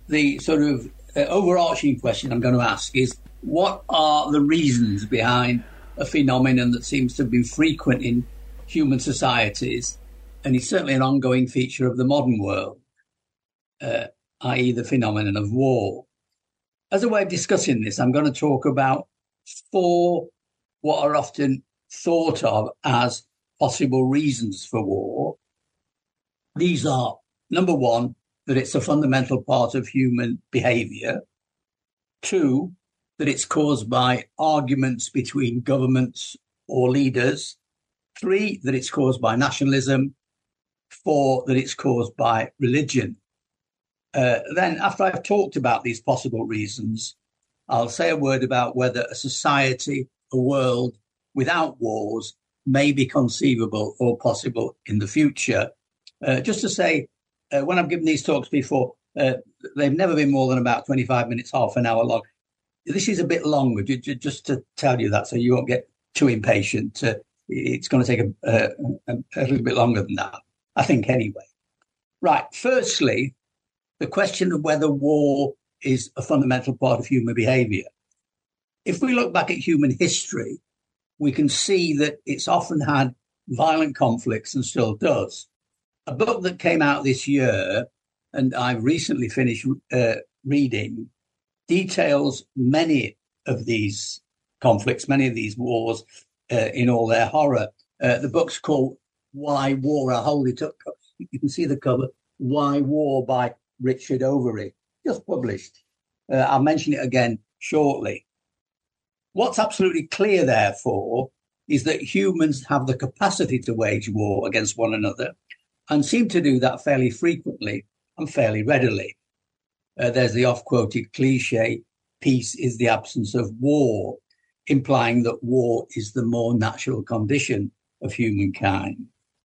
the sort of overarching question I'm going to ask is, what are the reasons behind a phenomenon that seems to be frequent in human societies, and is certainly an ongoing feature of the modern world, i.e. the phenomenon of war? As a way of discussing this, I'm going to talk about 4 what are often thought of as possible reasons for war. These are, number 1, that it's a fundamental part of human behaviour. 2, that it's caused by arguments between governments or leaders. 3, that it's caused by nationalism. 4, that it's caused by religion. Then, after I've talked about these possible reasons, I'll say a word about whether a society, a world without wars may be conceivable or possible in the future. Just to say, when I've given these talks before, they've never been more than about 25 minutes, half an hour long. This is a bit longer, just to tell you that, so you won't get too impatient. It's going to take a little bit longer than that, I think, anyway. Right, firstly, the question of whether war is a fundamental part of human behaviour. If we look back at human history, we can see that it's often had violent conflicts and still does. A book that came out this year, and I've recently finished reading, details many of these conflicts, many of these wars in all their horror. The book's called Why War? I'll hold it up. You can see the cover. Why War by Richard Overy, just published. I'll mention it again shortly. What's absolutely clear, therefore, is that humans have the capacity to wage war against one another and seem to do that fairly frequently and fairly readily. There's the oft-quoted cliche, peace is the absence of war, implying that war is the more natural condition of humankind.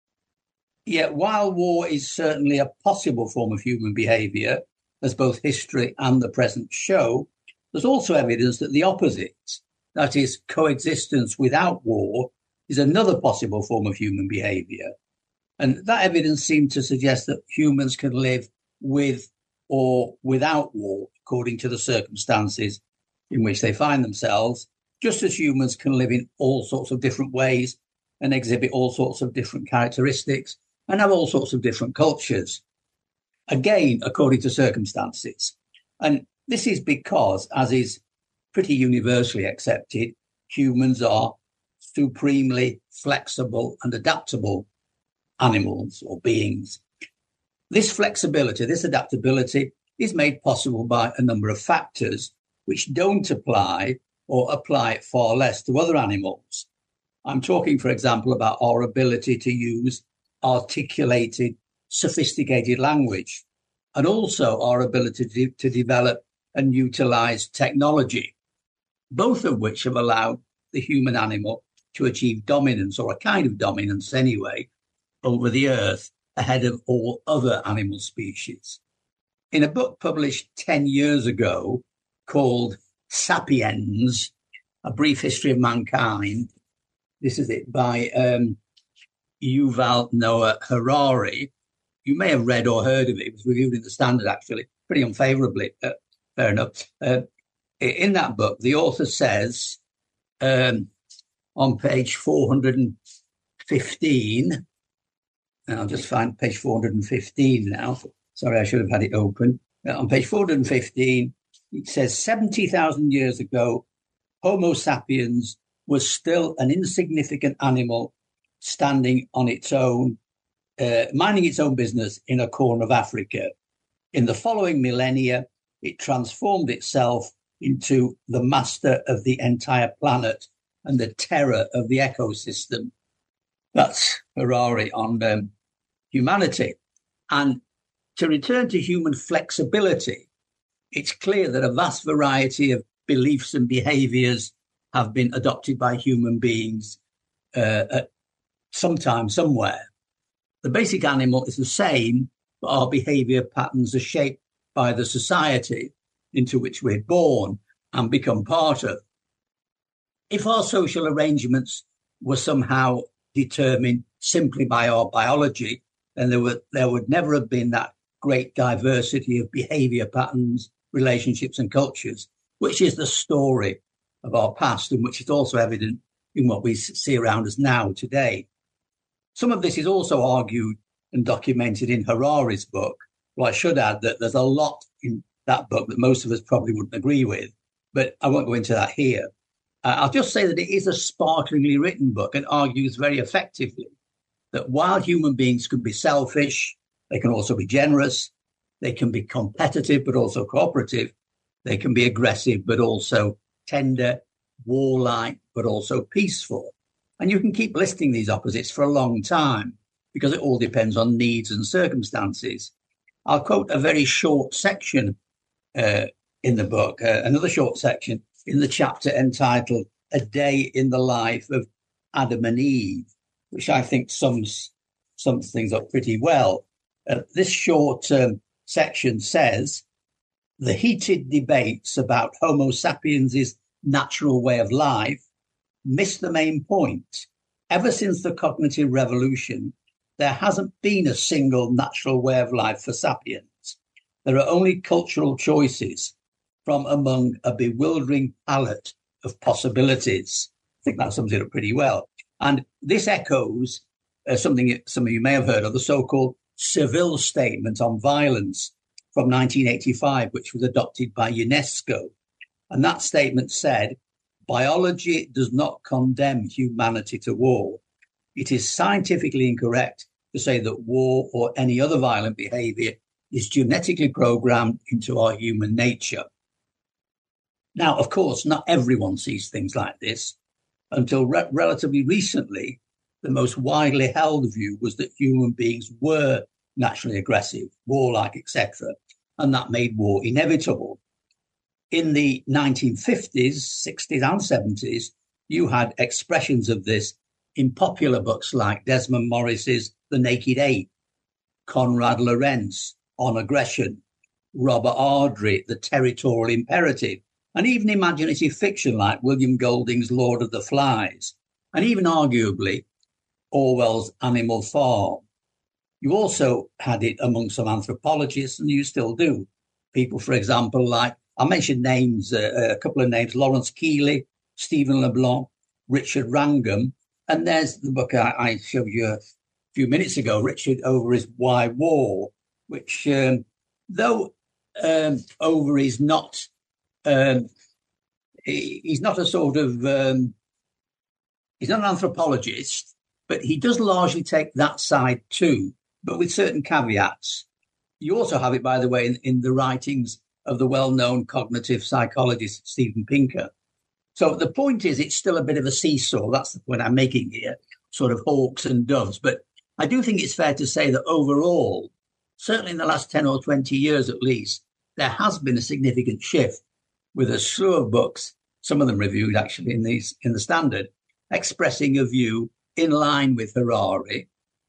Yet while war is certainly a possible form of human behaviour, as both history and the present show, there's also evidence that the opposite, that is, coexistence without war, is another possible form of human behaviour. And that evidence seemed to suggest that humans can live with or without war, according to the circumstances in which they find themselves, just as humans can live in all sorts of different ways and exhibit all sorts of different characteristics and have all sorts of different cultures, again, according to circumstances. And this is because, as is pretty universally accepted, humans are supremely flexible and adaptable animals or beings. This flexibility, this adaptability, is made possible by a number of factors which don't apply or apply far less to other animals. I'm talking, for example, about our ability to use articulated, sophisticated language, and also our ability to develop and utilize technology, both of which have allowed the human animal to achieve dominance, or a kind of dominance anyway, over the earth ahead of all other animal species. In a book published 10 years ago called Sapiens, A Brief History of Mankind, this is it, by Yuval Noah Harari. You may have read or heard of it. It was reviewed in the Standard, actually, pretty unfavourably. Fair enough. In that book, the author says on page 415, and I'll just find page 415 now. Sorry, I should have had it open. On page 415, it says 70,000 years ago, Homo sapiens was still an insignificant animal standing on its own, minding its own business in a corner of Africa. In the following millennia, it transformed itself into the master of the entire planet and the terror of the ecosystem. That's Harari on humanity. And to return to human flexibility, it's clear that a vast variety of beliefs and behaviours have been adopted by human beings at some time, somewhere. The basic animal is the same, but our behaviour patterns are shaped by the society into which we're born and become part of. If our social arrangements were somehow determined simply by our biology, then there would never have been that great diversity of behavior patterns, relationships and cultures, which is the story of our past and which is also evident in what we see around us now today. Some of this is also argued and documented in Harari's book. Well, I should add that there's a lot in that book that most of us probably wouldn't agree with, but I won't go into that here. I'll just say that it is a sparklingly written book and argues very effectively that while human beings can be selfish, they can also be generous, they can be competitive but also cooperative, they can be aggressive but also tender, warlike but also peaceful. And you can keep listing these opposites for a long time because it all depends on needs and circumstances. I'll quote a very short section in the book, another short section in the chapter entitled A Day in the Life of Adam and Eve, which I think sums things up pretty well. This short section says, the heated debates about Homo sapiens' natural way of life miss the main point. Ever since the cognitive revolution, there hasn't been a single natural way of life for sapiens. There are only cultural choices from among a bewildering palette of possibilities. I think that sums it up pretty well. And this echoes something some of you may have heard of, the so-called Seville Statement on Violence from 1985, which was adopted by UNESCO. And that statement said, biology does not condemn humanity to war. It is scientifically incorrect to say that war or any other violent behavior is genetically programmed into our human nature. Now, of course, not everyone sees things like this. Until relatively recently, the most widely held view was that human beings were naturally aggressive, warlike, etc., and that made war inevitable. In the 1950s, 60s and 70s, you had expressions of this in popular books like Desmond Morris's The Naked Ape, Konrad Lorenz, On Aggression, Robert Ardrey, The Territorial Imperative, and even imaginative fiction like William Golding's Lord of the Flies, and even arguably Orwell's Animal Farm. You also had it among some anthropologists, and you still do. People, for example, like, I'll mention names, a couple of names, Lawrence Keeley, Stephen LeBlanc, Richard Wrangham, and there's the book I showed you a few minutes ago, Richard Over Is Why War, which, though Over is not, he's not a sort of, he's not an anthropologist, but he does largely take that side too, but with certain caveats. You also have it, by the way, in the writings of the well-known cognitive psychologist Steven Pinker. So the point is, it's still a bit of a seesaw. That's the point I'm making here, sort of hawks and doves. But I do think it's fair to say that overall, certainly in the last 10 or 20 years at least, there has been a significant shift with a slew of books, some of them reviewed actually in the Standard, expressing a view in line with Harari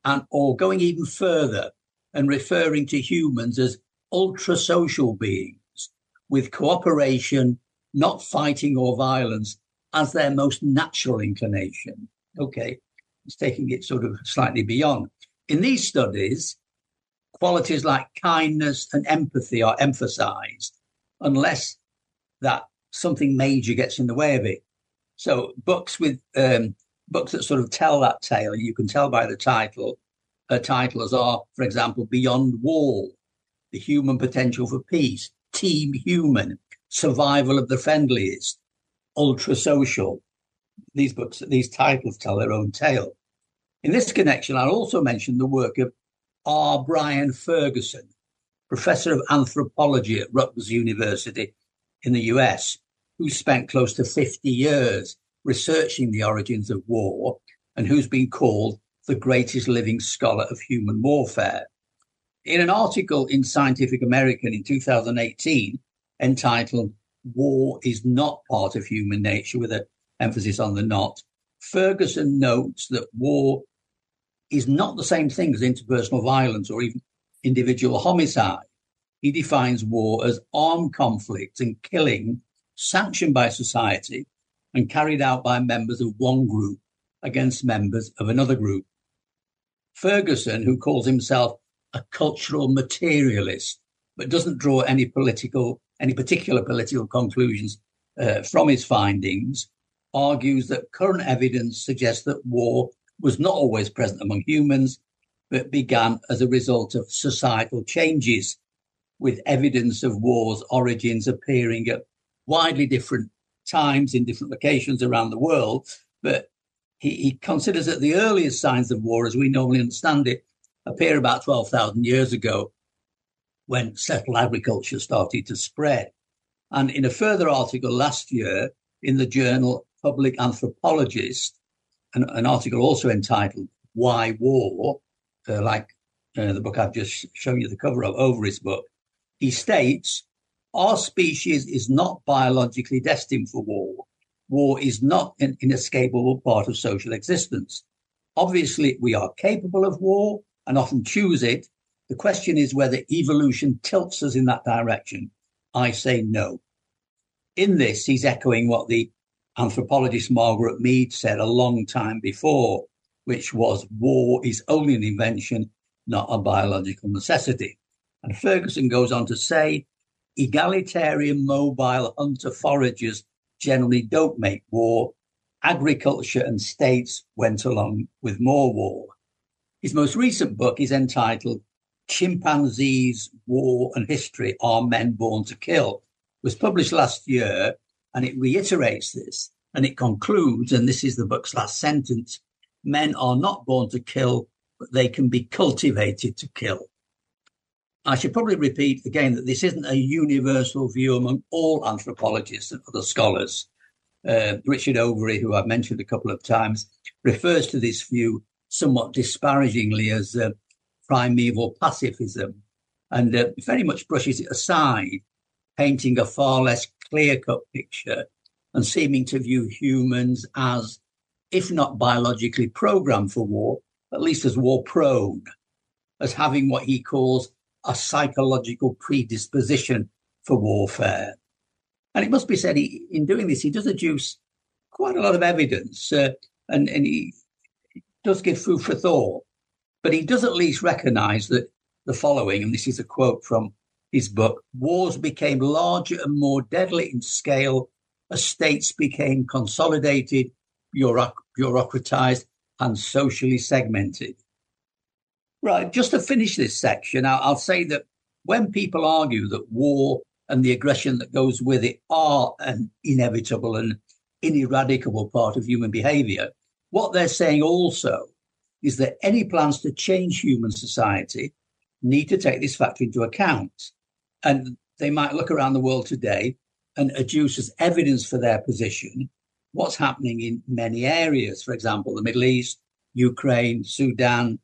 or going even further and referring to humans as ultra-social beings with cooperation, not fighting or violence, as their most natural inclination. Okay, it's taking it sort of slightly beyond. In these studies, qualities like kindness and empathy are emphasized, unless that something major gets in the way of it. So books that sort of tell that tale, you can tell by the title, titles are, for example, Beyond War, The Human Potential for Peace, Team Human, Survival of the Friendliest, Ultra Social. These titles tell their own tale. In this connection, I'll also mention the work of R. Brian Ferguson, professor of anthropology at Rutgers University in the US, who spent close to 50 years researching the origins of war and who's been called the greatest living scholar of human warfare. In an article in Scientific American in 2018 entitled War is Not Part of Human Nature, with an emphasis on the not, Ferguson notes that war is not the same thing as interpersonal violence or even individual homicide. He defines war as armed conflict and killing sanctioned by society and carried out by members of one group against members of another group. Ferguson, who calls himself a cultural materialist, but doesn't draw any particular political conclusions from his findings, argues that current evidence suggests that war was not always present among humans, but began as a result of societal changes, with evidence of war's origins appearing at widely different times in different locations around the world. But he considers that the earliest signs of war, as we normally understand it, appear about 12,000 years ago, when settled agriculture started to spread. And in a further article last year in the journal Public Anthropologist, an article also entitled Why War, the book I've just shown you the cover of, over his book, he states, our species is not biologically destined for war. War is not an inescapable part of social existence. Obviously, we are capable of war and often choose it. The question is whether evolution tilts us in that direction. I say no. In this, he's echoing what the anthropologist Margaret Mead said a long time before, which was war is only an invention, not a biological necessity. And Ferguson goes on to say, egalitarian mobile hunter-foragers generally don't make war. Agriculture and states went along with more war. His most recent book is entitled Chimpanzees, War and History, Are Men Born to Kill? It was published last year, and it reiterates this, and it concludes, and this is the book's last sentence, men are not born to kill, but they can be cultivated to kill. I should probably repeat again that this isn't a universal view among all anthropologists and other scholars. Richard Overy, who I've mentioned a couple of times, refers to this view somewhat disparagingly as primeval pacifism, and very much brushes it aside, painting a far less clear-cut picture and seeming to view humans as, if not biologically programmed for war, at least as war-prone, as having what he calls a psychological predisposition for warfare. And it must be said, in doing this, he does adduce quite a lot of evidence, and he does give food for thought. But he does at least recognize that the following, and this is a quote from his book, wars became larger and more deadly in scale as states became consolidated, bureaucratized, and socially segmented. Right, just to finish this section, I'll say that when people argue that war and the aggression that goes with it are an inevitable and ineradicable part of human behavior, what they're saying also is that any plans to change human society need to take this factor into account. And they might look around the world today and adduce as evidence for their position what's happening in many areas. For example, the Middle East, Ukraine, Sudan,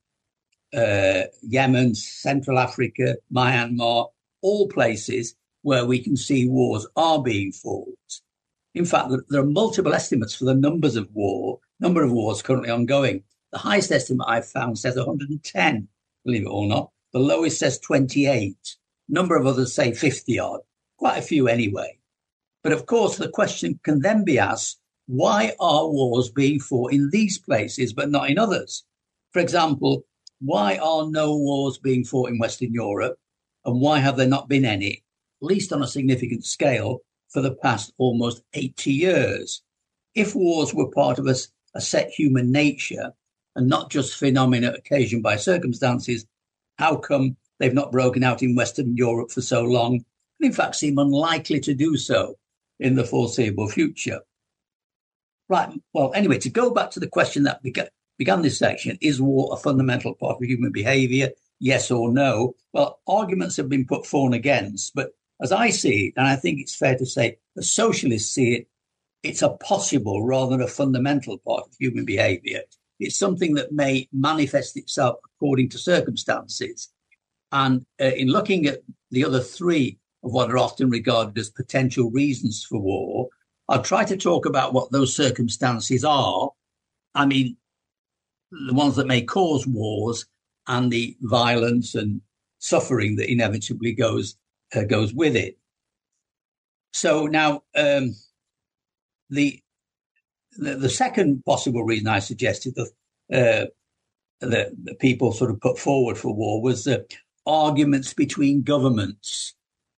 Yemen, Central Africa, Myanmar, all places where we can see wars are being fought. In fact, there are multiple estimates for the number of wars currently ongoing. The highest estimate I've found says 110, believe it or not. The lowest says 28. A number of others say 50 odd, quite a few anyway. But of course, the question can then be asked, why are wars being fought in these places but not in others? For example, why are no wars being fought in Western Europe? And why have there not been any, at least on a significant scale, for the past almost 80 years? If wars were part of a set human nature and not just phenomena occasioned by circumstances, how come they've not broken out in Western Europe for so long, and in fact seem unlikely to do so in the foreseeable future? Right, well, anyway, to go back to the question that began this section, is war a fundamental part of human behavior, yes or no? Well, arguments have been put for and against, but as I see it, and I think it's fair to say the socialists see it, it's a possible rather than a fundamental part of human behavior. It's something that may manifest itself according to circumstances. And in looking at the other three of what are often regarded as potential reasons for war, I'll try to talk about what those circumstances are. I mean, the ones that may cause wars and the violence and suffering that inevitably goes with it. So now, the second possible reason I suggested, that people sort of put forward for war was arguments between governments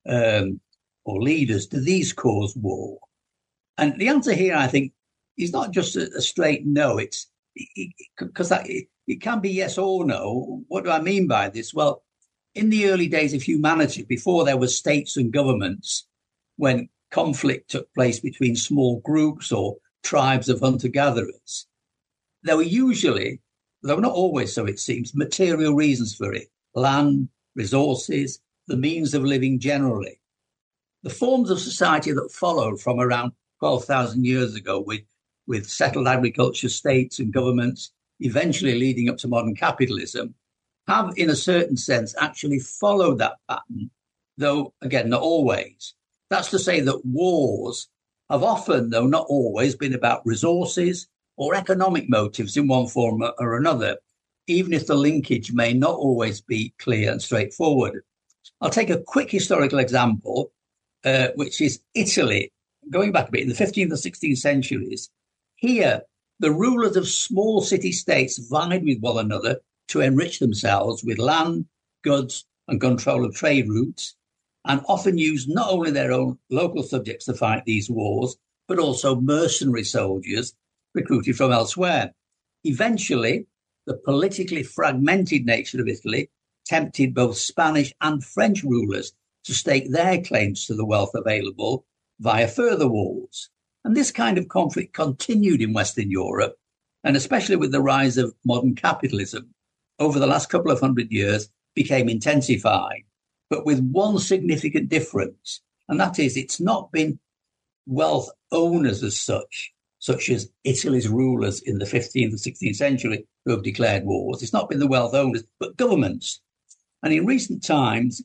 or leaders. Do these cause war? And the answer here, I think, is not just a straight no. It's because it can be yes or no. What do I mean by this? Well, in the early days of humanity, before there were states and governments, when conflict took place between small groups or tribes of hunter-gatherers, there were usually, though not always so it seems, material reasons for it: land, resources, the means of living generally. The forms of society that followed from around 12,000 years ago with settled agriculture states and governments, eventually leading up to modern capitalism, have, in a certain sense, actually followed that pattern, though, again, not always. That's to say that wars have often, though not always, been about resources or economic motives in one form or another, even if the linkage may not always be clear and straightforward. I'll take a quick historical example, which is Italy. Going back a bit, in the 15th and 16th centuries, here, the rulers of small city-states vied with one another to enrich themselves with land, goods, and control of trade routes, and often used not only their own local subjects to fight these wars, but also mercenary soldiers recruited from elsewhere. Eventually, the politically fragmented nature of Italy tempted both Spanish and French rulers to stake their claims to the wealth available via further wars. And this kind of conflict continued in Western Europe, and especially with the rise of modern capitalism, over the last couple of hundred years became intensified, but with one significant difference, and that is it's not been wealth owners as such as Italy's rulers in the 15th and 16th century who have declared wars. It's not been the wealth owners, but governments. And in recent times,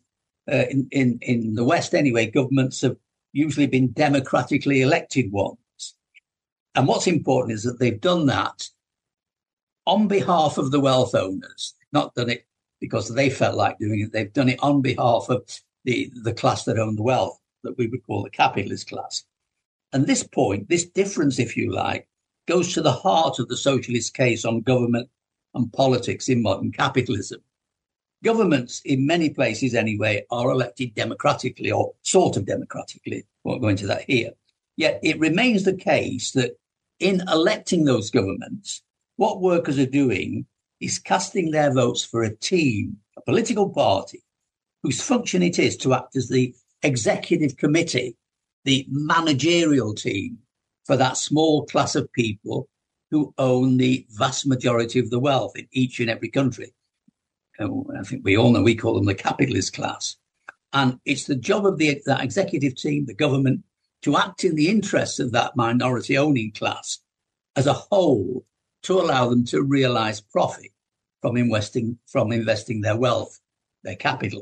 in the West anyway, governments have usually been democratically elected ones. And what's important is that they've done that on behalf of the wealth owners, not done it because they felt like doing it. They've done it on behalf of the class that own the wealth, that we would call the capitalist class. And this point, this difference, if you like, goes to the heart of the socialist case on government and politics in modern capitalism. Governments, in many places anyway, are elected democratically or sort of democratically. I won't go into that here. Yet it remains the case that in electing those governments, what workers are doing is casting their votes for a team, a political party, whose function it is to act as the executive committee, the managerial team for that small class of people who own the vast majority of the wealth in each and every country. I think we all know we call them the capitalist class. And it's the job of that executive team, the government, to act in the interests of that minority owning class as a whole to allow them to realize profit from investing their wealth, their capital.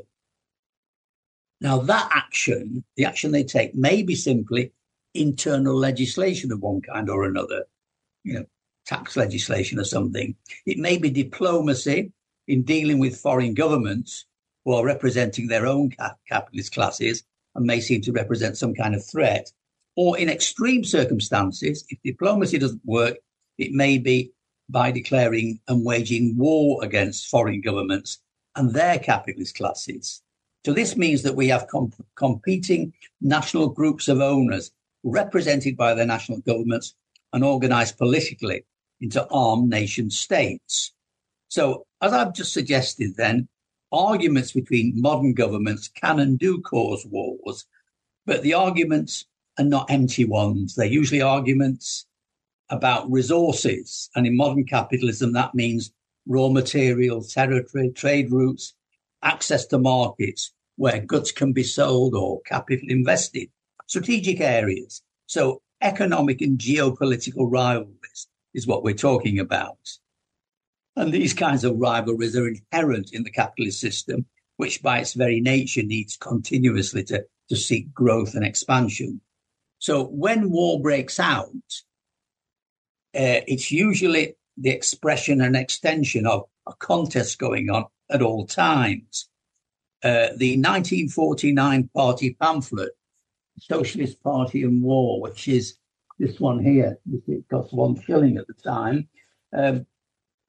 Now, that action, the action they take, may be simply internal legislation of one kind or another, tax legislation or something. It may be diplomacy in dealing with foreign governments who are representing their own capitalist classes and may seem to represent some kind of threat. Or in extreme circumstances, if diplomacy doesn't work, it may be by declaring and waging war against foreign governments and their capitalist classes. So this means that we have competing national groups of owners represented by their national governments and organized politically into armed nation states. So, as I've just suggested then, arguments between modern governments can and do cause wars, but the arguments are not empty ones. They're usually arguments about resources. And in modern capitalism, that means raw materials, territory, trade routes, access to markets where goods can be sold or capital invested, strategic areas. So economic and geopolitical rivalries is what we're talking about. And these kinds of rivalries are inherent in the capitalist system, which by its very nature needs continuously to seek growth and expansion. So when war breaks out, it's usually the expression and extension of a contest going on at all times. The 1949 party pamphlet, Socialist Party and War, which is this one here, it cost 1 shilling at the time,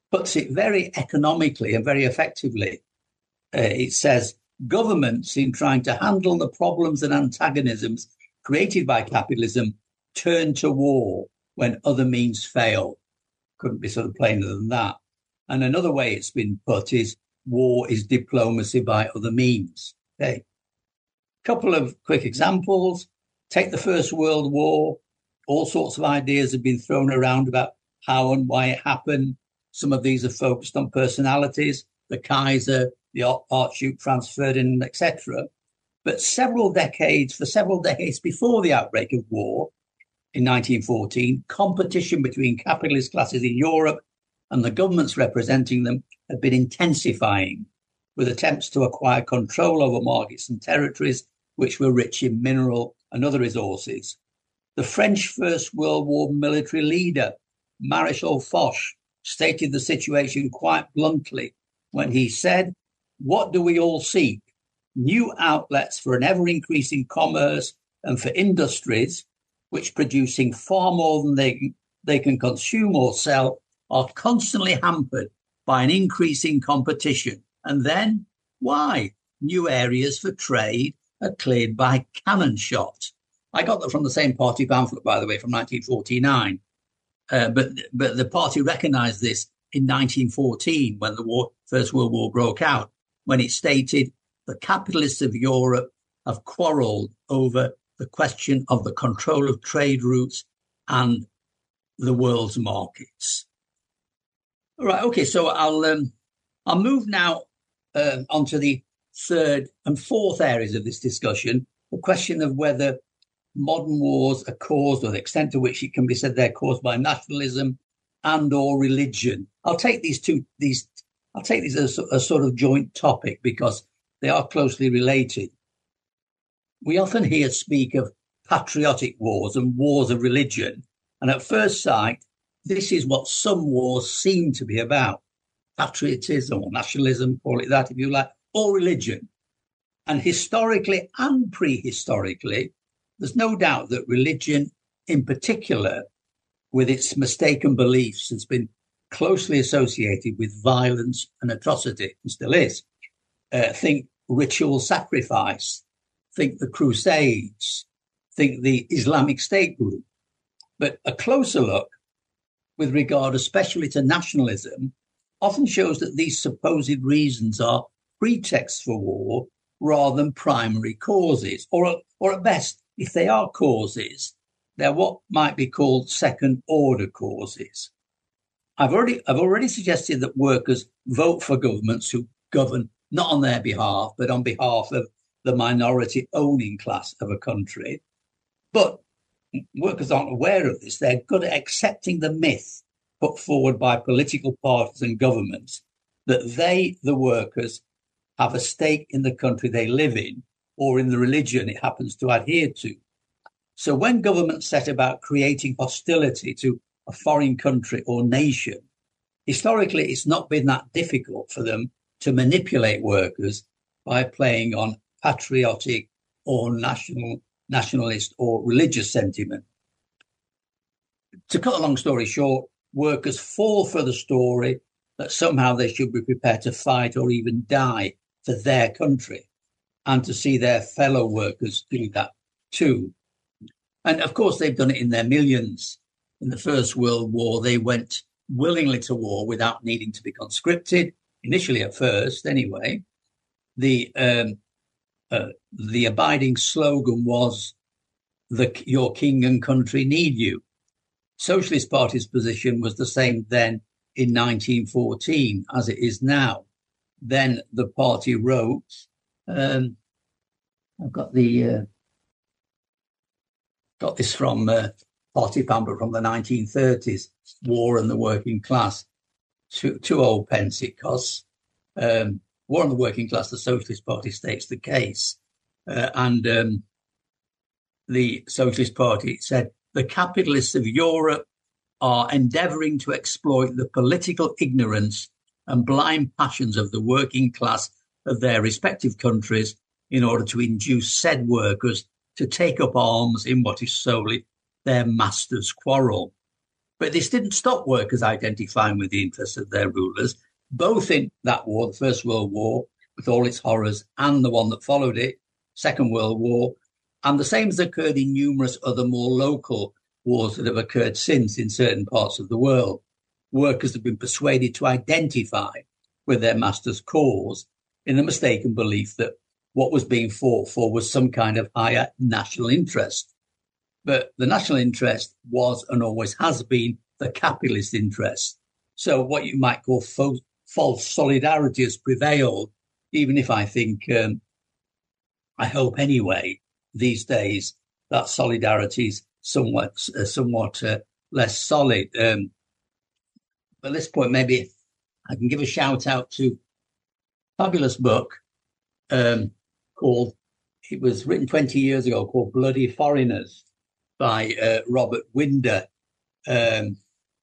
puts it very economically and very effectively. It says, governments, in trying to handle the problems and antagonisms created by capitalism, turn to war when other means fail. Couldn't be sort of plainer than that. And another way it's been put is, war is diplomacy by other means. Okay. Couple of quick examples. Take the First World War. All sorts of ideas have been thrown around about how and why it happened. Some of these are focused on personalities, the Kaiser, the Archduke Franz Ferdinand, etc. But for several decades before the outbreak of war in 1914, competition between capitalist classes in Europe and the governments representing them had been intensifying, with attempts to acquire control over markets and territories which were rich in mineral and other resources. The French First World War military leader, Marshal Foch, stated the situation quite bluntly when he said, "What do we all seek? New outlets for an ever-increasing commerce and for industries which, producing far more than they can consume or sell, are constantly hampered by an increasing competition. And then, why? New areas for trade are cleared by cannon shot." I got that from the same party pamphlet, by the way, from 1949. But the party recognised this in 1914 when the First World War broke out, when it stated the capitalists of Europe have quarrelled over the question of the control of trade routes and the world's markets. All right, okay, so I'll move now onto the third and fourth areas of this discussion, the question of whether modern wars are caused, or the extent to which it can be said they're caused by nationalism and or religion. I'll take these as a sort of joint topic because they are closely related. We often hear speak of patriotic wars and wars of religion, and at first sight, this is what some wars seem to be about: patriotism or nationalism, call it that if you like, or religion. And historically and prehistorically, there's no doubt that religion in particular, with its mistaken beliefs, has been closely associated with violence and atrocity, and still is. Think ritual sacrifice, think the Crusades, think the Islamic State group. But a closer look, with regard especially to nationalism, often shows that these supposed reasons are pretexts for war rather than primary causes, or at best, if they are causes, they're what might be called second-order causes. I've already suggested that workers vote for governments who govern not on their behalf, but on behalf of the minority owning class of a country. But workers aren't aware of this. They're good at accepting the myth put forward by political parties and governments that they, the workers, have a stake in the country they live in, or in the religion it happens to adhere to. So when governments set about creating hostility to a foreign country or nation, historically it's not been that difficult for them to manipulate workers by playing on patriotic or nationalist or religious sentiment. To cut a long story short, workers fall for the story that somehow they should be prepared to fight or even die for their country, and to see their fellow workers do that too. And of course, they've done it in their millions. In the First World War, they went willingly to war without needing to be conscripted, initially at first anyway. The abiding slogan was, "Your king and country need you." Socialist Party's position was the same then in 1914 as it is now. Then the party wrote, I've got this from party pamphlet from the 1930s, War and the Working Class. Two old pence it costs. War and the Working Class, the Socialist Party states the case. And the Socialist Party said, "The capitalists of Europe are endeavouring to exploit the political ignorance and blind passions of the working class of their respective countries in order to induce said workers to take up arms in what is solely their master's quarrel." But this didn't stop workers identifying with the interests of their rulers, both in that war, the First World War, with all its horrors, and the one that followed it, Second World War. And the same has occurred in numerous other more local wars that have occurred since in certain parts of the world. Workers have been persuaded to identify with their master's cause in the mistaken belief that what was being fought for was some kind of higher national interest. But the national interest was and always has been the capitalist interest. So what you might call false solidarity has prevailed, even if I think, I hope anyway, these days that solidarity is somewhat less solid. But at this point, maybe I can give a shout out to a fabulous book called, it was written 20 years ago, called Bloody Foreigners by Robert Winder. And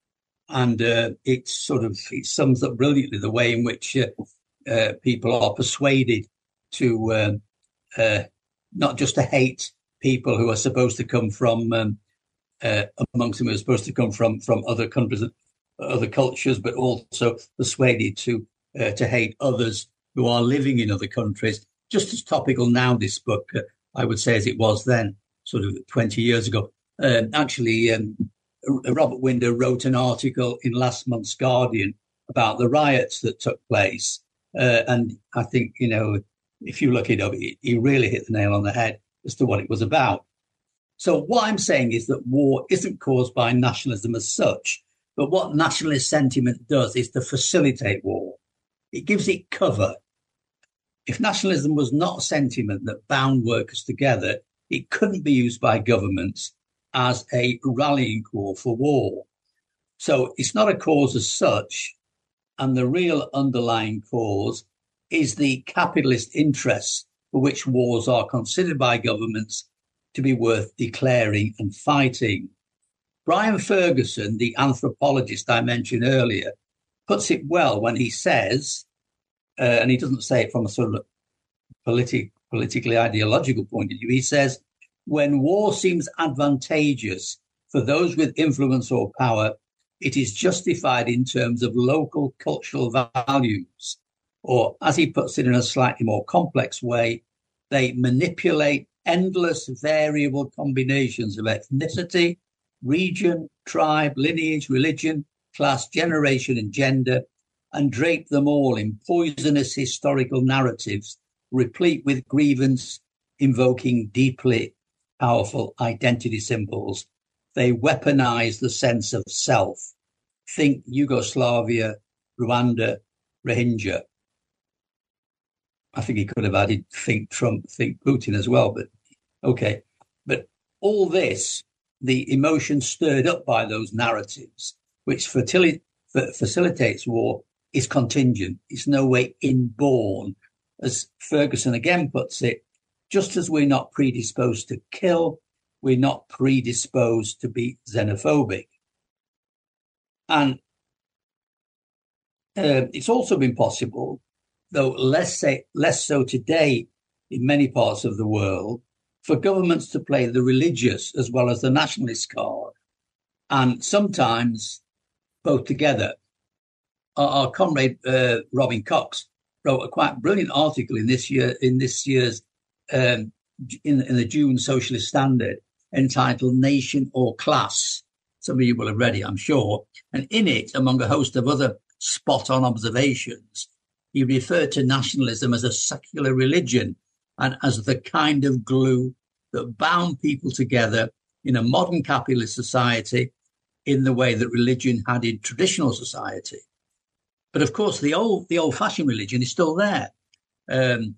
it sums up brilliantly the way in which people are persuaded to not just to hate people who are supposed to come from amongst them who are supposed to come from other countries, other cultures, but also persuaded to hate others who are living in other countries. Just as topical now, this book, I would say, as it was then, sort of 20 years ago. Robert Winder wrote an article in last month's Guardian about the riots that took place. And I think, if you look it up, he really hit the nail on the head as to what it was about. So what I'm saying is that war isn't caused by nationalism as such, but what nationalist sentiment does is to facilitate war. It gives it cover. If nationalism was not a sentiment that bound workers together, it couldn't be used by governments as a rallying call for war. So it's not a cause as such, and the real underlying cause is the capitalist interests for which wars are considered by governments to be worth declaring and fighting. Brian Ferguson, the anthropologist I mentioned earlier, puts it well when he says, and he doesn't say it from a sort of politically ideological point of view, he says, when war seems advantageous for those with influence or power, it is justified in terms of local cultural values. Or, as he puts it in a slightly more complex way, they manipulate endless variable combinations of ethnicity, region, tribe, lineage, religion, class, generation, and gender, and drape them all in poisonous historical narratives, replete with grievance, invoking deeply powerful identity symbols. They weaponize the sense of self. Think Yugoslavia, Rwanda, Rohingya. I think he could have added think Trump, think Putin as well, but okay. But all this, the emotion stirred up by those narratives, which facilitates war, is contingent. It's no way inborn. As Ferguson again puts it, just as we're not predisposed to kill, we're not predisposed to be xenophobic. And it's also been possible, though less so today in many parts of the world, for governments to play the religious as well as the nationalist card, and sometimes both together. Our comrade Robin Cox wrote a quite brilliant article in this year's in the June Socialist Standard entitled "Nation or Class." Some of you will have read it, I'm sure. And in it, among a host of other spot-on observations, he referred to nationalism as a secular religion and as the kind of glue that bound people together in a modern capitalist society in the way that religion had in traditional society. But of course, the old-fashioned religion is still there. And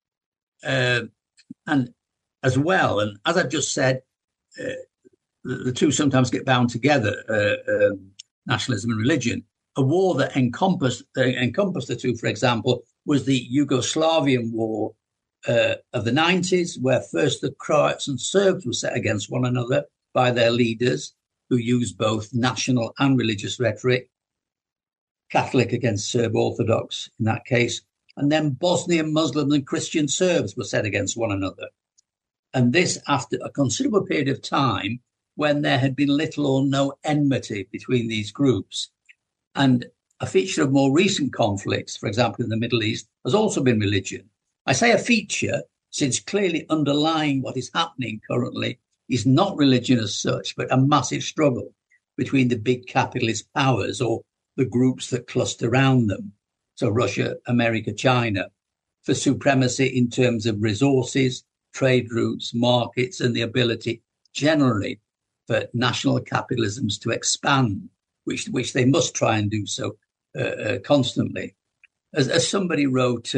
as well, and as I've just said, the two sometimes get bound together, nationalism and religion. A war that encompassed the two, for example, was the Yugoslavian war of the 90s, where first the Croats and Serbs were set against one another by their leaders, who used both national and religious rhetoric, Catholic against Serb Orthodox in that case, and then Bosnian Muslims and Christian Serbs were set against one another. And this, after a considerable period of time, when there had been little or no enmity between these groups. And a feature of more recent conflicts, for example, in the Middle East, has also been religion. I say a feature, since clearly underlying what is happening currently is not religion as such, but a massive struggle between the big capitalist powers or the groups that cluster around them. So Russia, America, China, for supremacy in terms of resources, trade routes, markets, and the ability generally for national capitalisms to expand, which they must try and do so constantly. As somebody wrote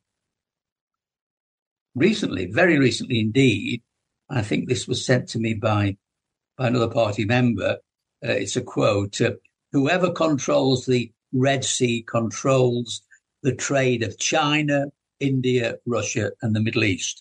recently, very recently indeed, I think this was sent to me by another party member, it's a quote, whoever controls the Red Sea controls the trade of China, India, Russia, and the Middle East.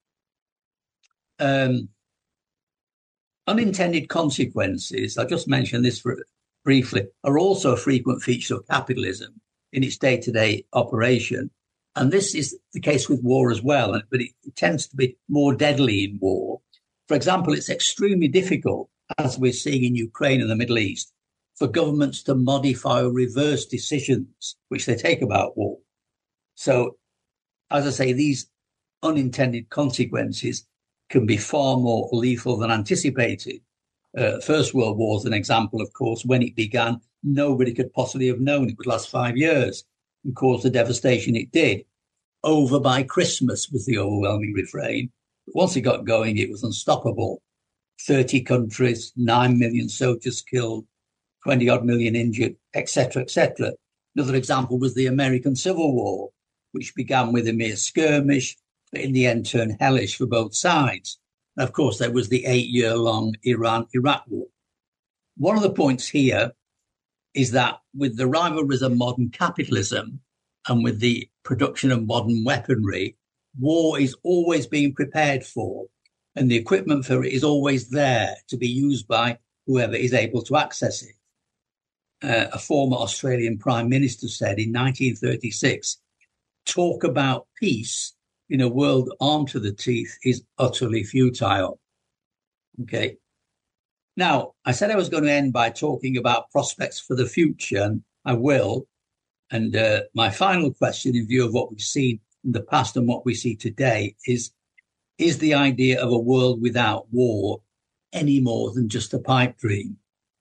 Unintended consequences, I just mentioned this briefly, are also a frequent feature of capitalism in its day-to-day operation. And this is the case with war as well, but it tends to be more deadly in war. For example, it's extremely difficult, as we're seeing in Ukraine and the Middle East, for governments to modify or reverse decisions which they take about war. So, as I say, these unintended consequences can be far more lethal than anticipated. First World War is an example, of course. When it began, nobody could possibly have known it would last 5 years and cause the devastation it did. Over by Christmas was the overwhelming refrain. But once it got going, it was unstoppable. 30 countries, 9 million soldiers killed, 20-odd million injured, etc., etc. Another example was the American Civil War, which began with a mere skirmish, but in the end turned hellish for both sides. And of course, there was the 8-year-long Iran-Iraq war. One of the points here is that with the rivalries of modern capitalism and with the production of modern weaponry, war is always being prepared for, and the equipment for it is always there to be used by whoever is able to access it. A former Australian Prime Minister said in 1936, talk about peace in a world armed to the teeth is utterly futile. Okay. Now, I said I was going to end by talking about prospects for the future, and I will. And my final question, in view of what we've seen in the past and what we see today, is the idea of a world without war any more than just a pipe dream?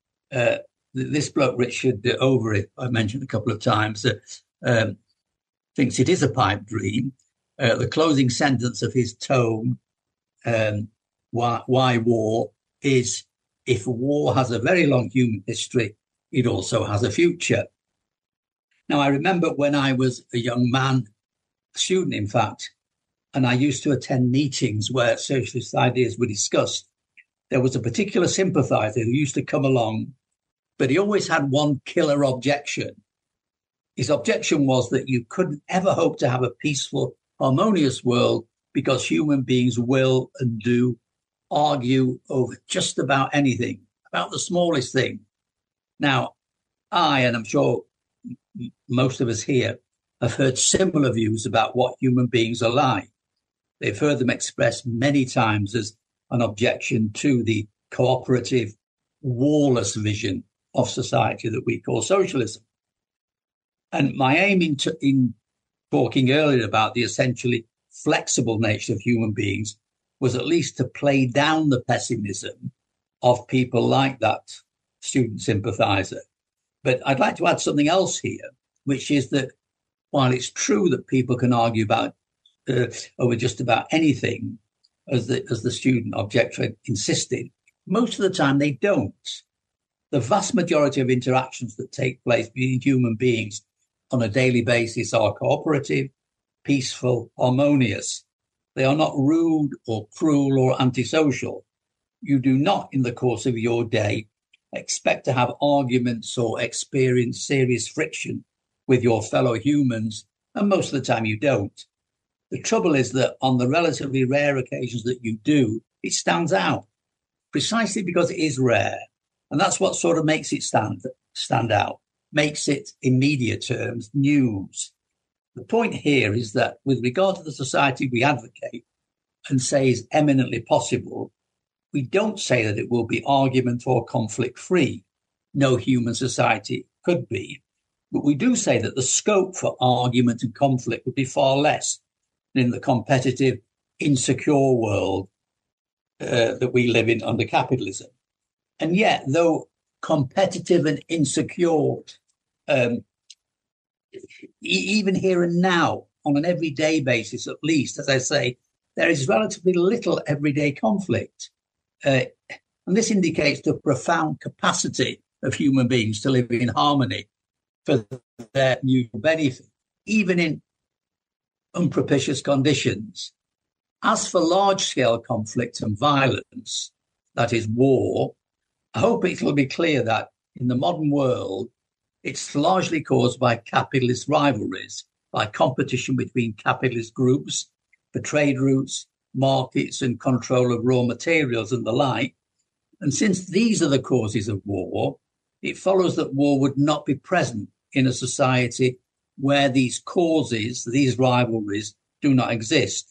This bloke, Richard Overy, I mentioned a couple of times, thinks it is a pipe dream. The closing sentence of his tome, Why War, is, if war has a very long human history, it also has a future. Now, I remember when I was a young man, a student, in fact, and I used to attend meetings where socialist ideas were discussed. There was a particular sympathizer who used to come along, but he always had one killer objection. His objection was that you couldn't ever hope to have a peaceful, harmonious world because human beings will and do argue over just about anything, about the smallest thing. Now, and I'm sure most of us here, have heard similar views about what human beings are like. They've heard them expressed many times as an objection to the cooperative, warless vision of society that we call socialism. And my aim in talking earlier about the essentially flexible nature of human beings was at least to play down the pessimism of people like that student sympathizer. But I'd like to add something else here, which is that while it's true that people can argue about over just about anything, as the student objector insisted, most of the time they don't. The vast majority of interactions that take place between human beings on a daily basis are cooperative, peaceful, harmonious. They are not rude or cruel or antisocial. You do not, in the course of your day, expect to have arguments or experience serious friction with your fellow humans, and most of the time you don't. The trouble is that on the relatively rare occasions that you do, it stands out, precisely because it is rare. And that's what sort of makes it stand out, makes it, in media terms, news. The point here is that with regard to the society we advocate and say is eminently possible, We don't say that it will be argument or conflict free. No human society could be. But we do say that the scope for argument and conflict would be far less than in the competitive, insecure world that we live in under capitalism. And yet, though competitive and insecure, even here and now, on an everyday basis at least, as I say, there is relatively little everyday conflict. And this indicates the profound capacity of human beings to live in harmony for their mutual benefit, even in unpropitious conditions. As for large-scale conflict and violence, that is war, I hope it will be clear that in the modern world, it's largely caused by capitalist rivalries, by competition between capitalist groups for trade routes, markets, and control of raw materials and the like. And since these are the causes of war, it follows that war would not be present in a society where these causes, these rivalries, do not exist.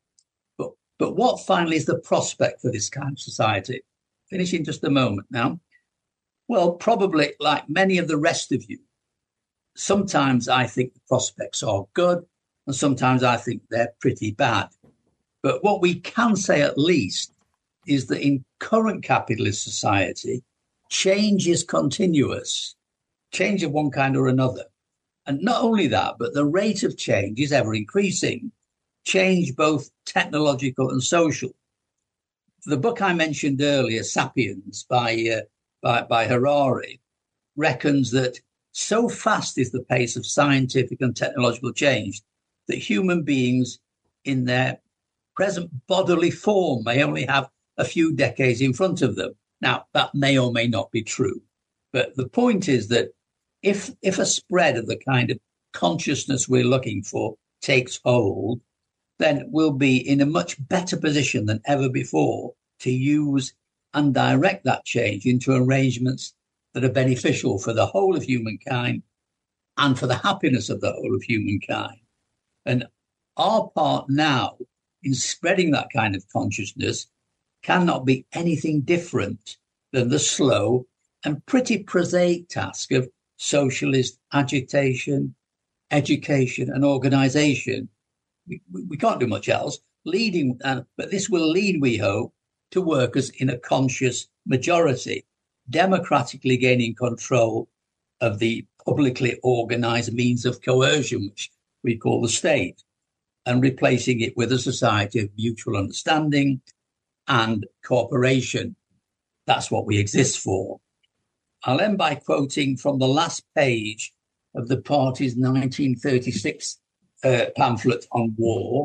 But what finally is the prospect for this kind of society? Finish in just a moment now. Well, probably like many of the rest of you, sometimes I think the prospects are good, and sometimes I think they're pretty bad. But what we can say at least is that in current capitalist society, change is continuous, change of one kind or another. And not only that, but the rate of change is ever increasing, change both technological and social. The book I mentioned earlier, Sapiens, by Harari, reckons that so fast is the pace of scientific and technological change that human beings in their present bodily form may only have a few decades in front of them. Now, that may or may not be true. But the point is that if a spread of the kind of consciousness we're looking for takes hold, then we'll be in a much better position than ever before to use and direct that change into arrangements that are beneficial for the whole of humankind and for the happiness of the whole of humankind. And our part now in spreading that kind of consciousness cannot be anything different than the slow and pretty prosaic task of socialist agitation, education, and organization. We can't do much else. But this will lead, we hope, to workers in a conscious majority, democratically gaining control of the publicly organized means of coercion, which we call the state, and replacing it with a society of mutual understanding and cooperation. That's what we exist for. I'll end by quoting from the last page of the party's 1936 pamphlet on war.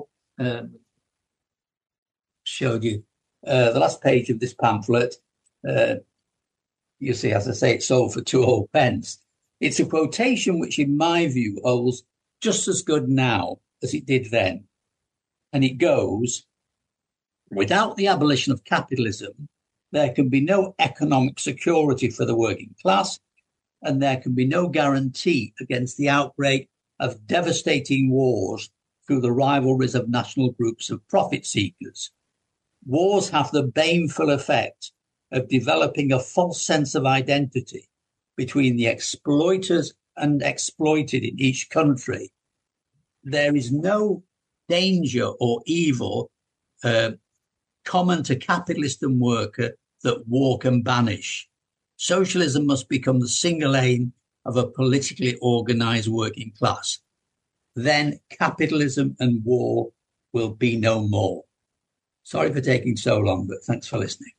Showed you the last page of this pamphlet. You see, as I say, it sold for 2 whole pence. It's a quotation which, in my view, holds just as good now as it did then. And it goes, without the abolition of capitalism, there can be no economic security for the working class, and there can be no guarantee against the outbreak of devastating wars through the rivalries of national groups of profit seekers. Wars have the baneful effect of developing a false sense of identity between the exploiters and exploited in each country. There is no danger or evil common to capitalist and worker that war can banish. Socialism must become the single aim of a politically organized working class. Then capitalism and war will be no more. Sorry for taking so long, but thanks for listening.